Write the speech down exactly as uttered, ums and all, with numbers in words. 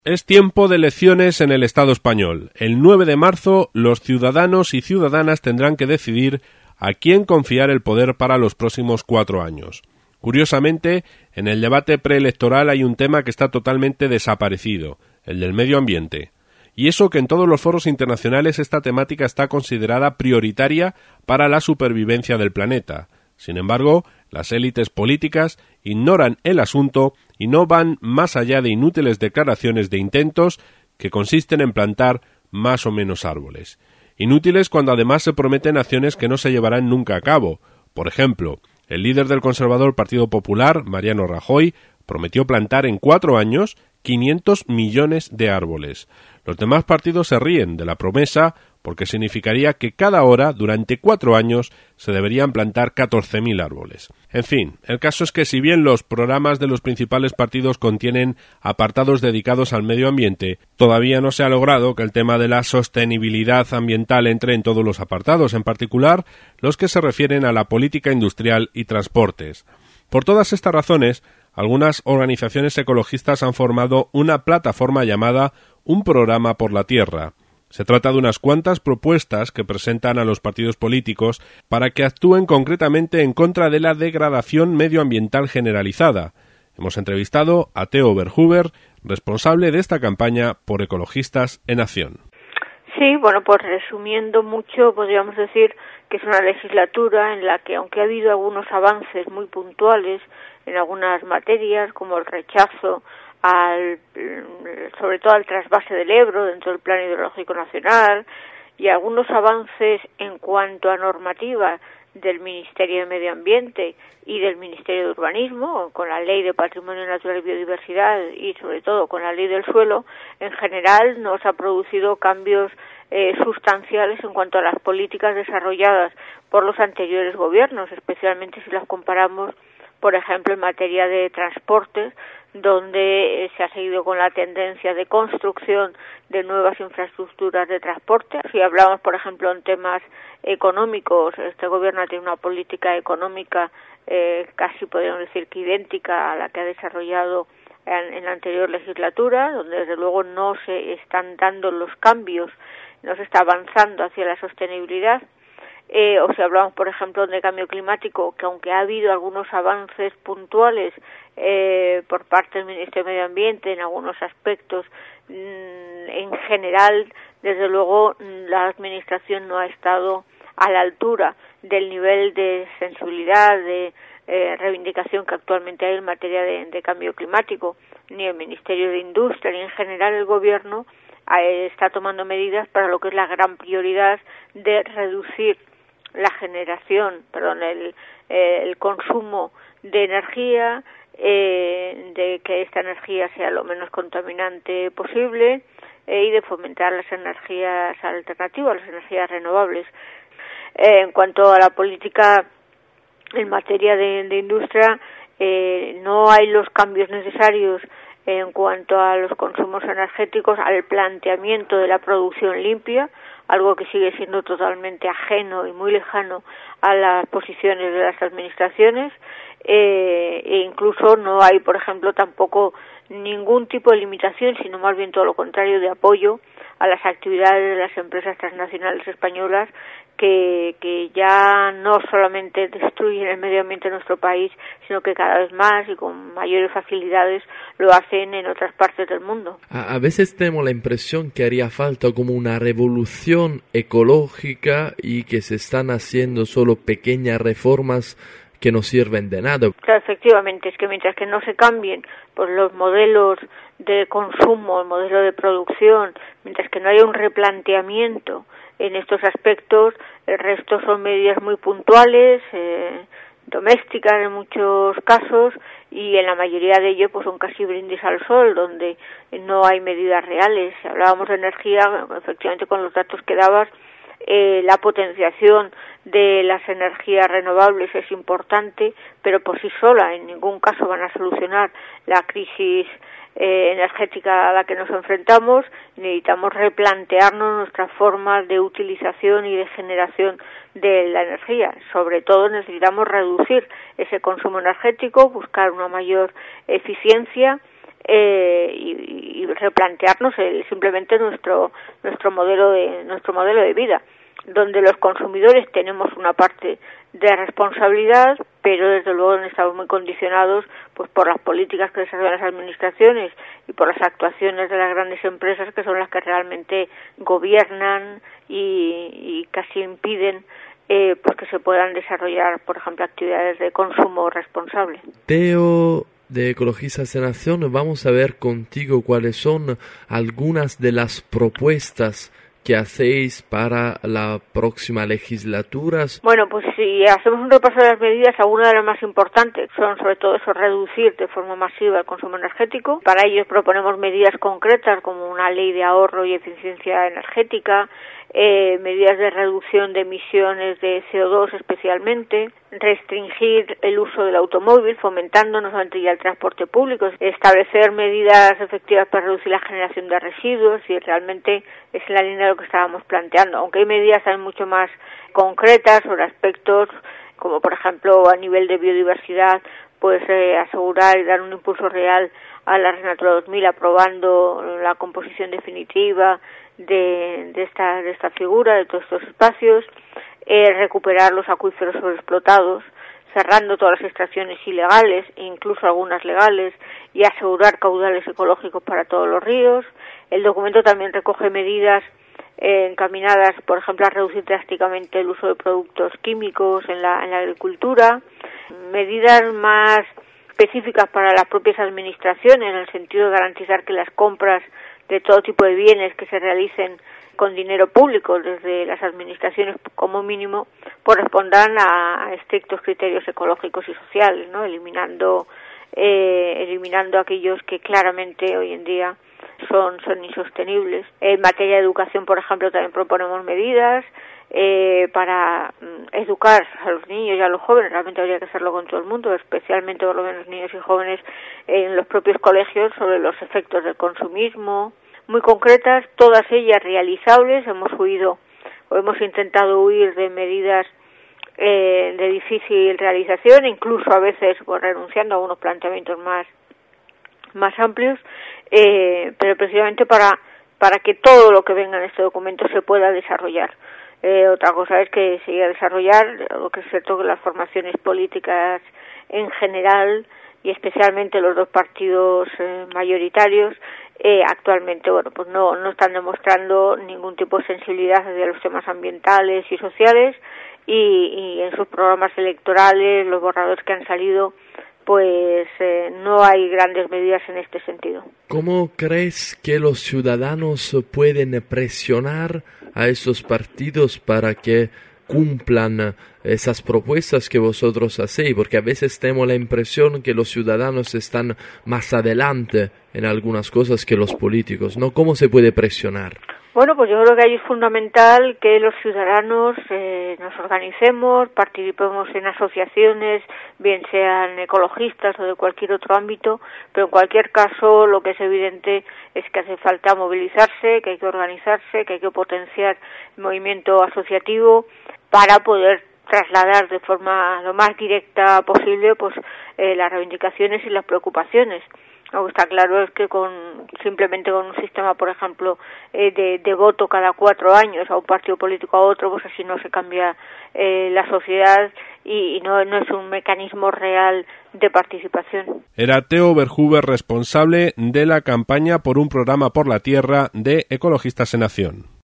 Es tiempo de elecciones en el Estado español. El nueve de marzo, los ciudadanos y ciudadanas tendrán que decidir a quién confiar el poder para los próximos cuatro años. Curiosamente, en el debate preelectoral hay un tema que está totalmente desaparecido, el del medio ambiente. Y eso que en todos los foros internacionales esta temática está considerada prioritaria para la supervivencia del planeta. Sin embargo, las élites políticas ignoran el asunto y no van más allá de inútiles declaraciones de intentos que consisten en plantar más o menos árboles. Inútiles cuando además se prometen acciones que no se llevarán nunca a cabo. Por ejemplo, el líder del conservador Partido Popular, Mariano Rajoy, prometió plantar en cuatro años quinientos millones de árboles. Los demás partidos se ríen de la promesa porque significaría que cada hora, durante cuatro años, se deberían plantar catorce mil árboles. En fin, el caso es que si bien los programas de los principales partidos contienen apartados dedicados al medio ambiente, todavía no se ha logrado que el tema de la sostenibilidad ambiental entre en todos los apartados, en particular los que se refieren a la política industrial y transportes. Por todas estas razones, algunas organizaciones ecologistas han formado una plataforma llamada Un Programa por la Tierra. Se trata de unas cuantas propuestas que presentan a los partidos políticos para que actúen concretamente en contra de la degradación medioambiental generalizada. Hemos entrevistado a Theo Verhuber, responsable de esta campaña por Ecologistas en Acción. Sí, bueno, pues resumiendo mucho, podríamos decir que es una legislatura en la que, aunque ha habido algunos avances muy puntuales en algunas materias, como el rechazo al, sobre todo al trasvase del Ebro dentro del Plan Hidrológico Nacional, y algunos avances en cuanto a normativa del Ministerio de Medio Ambiente y del Ministerio de Urbanismo, con la Ley de Patrimonio Natural y Biodiversidad y sobre todo con la Ley del Suelo, en general no se ha producido cambios eh, sustanciales en cuanto a las políticas desarrolladas por los anteriores gobiernos, especialmente si las comparamos, por ejemplo, en materia de transportes, donde eh, se ha seguido con la tendencia de construcción de nuevas infraestructuras de transporte. Si hablamos, por ejemplo, en temas económicos, este gobierno tiene una política económica eh, casi podríamos decir que idéntica a la que ha desarrollado en, en la anterior legislatura, donde desde luego no se están dando los cambios, no se está avanzando hacia la sostenibilidad. Eh, o si hablamos, por ejemplo, de cambio climático, que aunque ha habido algunos avances puntuales eh, por parte del Ministerio de Medio Ambiente en algunos aspectos, mmm, en general, desde luego, la Administración no ha estado a la altura del nivel de sensibilidad, de eh, reivindicación que actualmente hay en materia de, de cambio climático, ni el Ministerio de Industria, ni en general el Gobierno eh, está tomando medidas para lo que es la gran prioridad de reducir la generación, perdón, el, eh, el consumo de energía, eh, de que esta energía sea lo menos contaminante posible eh, y de fomentar las energías alternativas, las energías renovables. Eh, en cuanto a la política en materia de, de industria, eh, no hay los cambios necesarios en cuanto a los consumos energéticos, al planteamiento de la producción limpia, algo que sigue siendo totalmente ajeno y muy lejano a las posiciones de las administraciones, eh, e incluso no hay, por ejemplo, tampoco ningún tipo de limitación, sino más bien todo lo contrario, de apoyo a las actividades de las empresas transnacionales españolas que, que ya no solamente destruyen el medio ambiente de nuestro país, sino que cada vez más y con mayores facilidades lo hacen en otras partes del mundo. A, a veces tenemos la impresión que haría falta como una revolución ecológica y que se están haciendo solo pequeñas reformas que no sirven de nada. Claro, efectivamente, es que mientras que no se cambien pues los modelos de consumo, el modelo de producción, mientras que no haya un replanteamiento en estos aspectos, el resto son medidas muy puntuales, eh, domésticas en muchos casos, y en la mayoría de ellos pues son casi brindis al sol, donde no hay medidas reales. Si hablábamos de energía, efectivamente con los datos que dabas, eh, la potenciación de las energías renovables es importante, pero por sí sola en ningún caso van a solucionar la crisis eh, energética a la que nos enfrentamos. Necesitamos replantearnos nuestras formas de utilización y de generación de la energía. Sobre todo necesitamos reducir ese consumo energético, buscar una mayor eficiencia eh, y, y replantearnos el, simplemente nuestro nuestro modelo de nuestro modelo de vida, donde los consumidores tenemos una parte de responsabilidad, pero desde luego estamos muy condicionados pues por las políticas que desarrollan las administraciones y por las actuaciones de las grandes empresas, que son las que realmente gobiernan y, y casi impiden eh, pues que se puedan desarrollar, por ejemplo, actividades de consumo responsable. Teo, de Ecologistas en Acción, vamos a ver contigo cuáles son algunas de las propuestas que hacéis para la próxima legislatura. Bueno, pues si hacemos un repaso de las medidas, algunas de las más importantes son sobre todo eso, reducir de forma masiva el consumo energético. Para ello proponemos medidas concretas como una ley de ahorro y eficiencia energética, eh, medidas de reducción de emisiones de C O dos especialmente, restringir el uso del automóvil, fomentando no solamente ya el transporte público, establecer medidas efectivas para reducir la generación de residuos, y realmente es en la línea de lo que estábamos planteando, aunque hay medidas también mucho más concretas sobre aspectos como por ejemplo a nivel de biodiversidad, pues eh, asegurar y dar un impulso real a la Red Natura dos mil, aprobando la composición definitiva de, de esta de esta figura, de todos estos espacios, eh, recuperar los acuíferos sobreexplotados, cerrando todas las extracciones ilegales e incluso algunas legales, y asegurar caudales ecológicos para todos los ríos. El documento también recoge medidas eh, encaminadas, por ejemplo, a reducir drásticamente el uso de productos químicos en la, en la agricultura, medidas más específicas para las propias administraciones, en el sentido de garantizar que las compras de todo tipo de bienes que se realicen con dinero público desde las administraciones como mínimo correspondan a estrictos criterios ecológicos y sociales, ¿no? Eliminando eh, eliminando aquellos que claramente hoy en día son son insostenibles. En materia de educación, por ejemplo, también proponemos medidas eh, para mm, educar a los niños y a los jóvenes. Realmente habría que hacerlo con todo el mundo, especialmente por lo menos niños y jóvenes en los propios colegios, sobre los efectos del consumismo, muy concretas, todas ellas realizables. Hemos huido o hemos intentado huir de medidas eh, de difícil realización, incluso a veces pues, renunciando a unos planteamientos más más amplios, eh, pero precisamente para para que todo lo que venga en este documento se pueda desarrollar. Eh, otra cosa es que se llegue a desarrollar, lo que es cierto que las formaciones políticas en general y especialmente los dos partidos eh, mayoritarios eh, actualmente bueno pues no no están demostrando ningún tipo de sensibilidad hacia los temas ambientales y sociales, y, y en sus programas electorales, los borradores que han salido, pues eh, no hay grandes medidas en este sentido. ¿Cómo crees que los ciudadanos pueden presionar a esos partidos para que cumplan esas propuestas que vosotros hacéis? Porque a veces tenemos la impresión que los ciudadanos están más adelante en algunas cosas que los políticos, ¿no? ¿Cómo se puede presionar? Bueno, pues yo creo que ahí es fundamental que los ciudadanos eh, nos organicemos, participemos en asociaciones, bien sean ecologistas o de cualquier otro ámbito, pero en cualquier caso lo que es evidente es que hace falta movilizarse, que hay que organizarse, que hay que potenciar el movimiento asociativo para poder trasladar de forma lo más directa posible pues eh, las reivindicaciones y las preocupaciones. Lo que está claro es que con simplemente con un sistema, por ejemplo, eh, de, de voto cada cuatro años a un partido político a otro, pues así no se cambia eh, la sociedad y, y no, no es un mecanismo real de participación. Era Teo Verhuber, responsable de la campaña por un programa por la tierra de Ecologistas en Acción.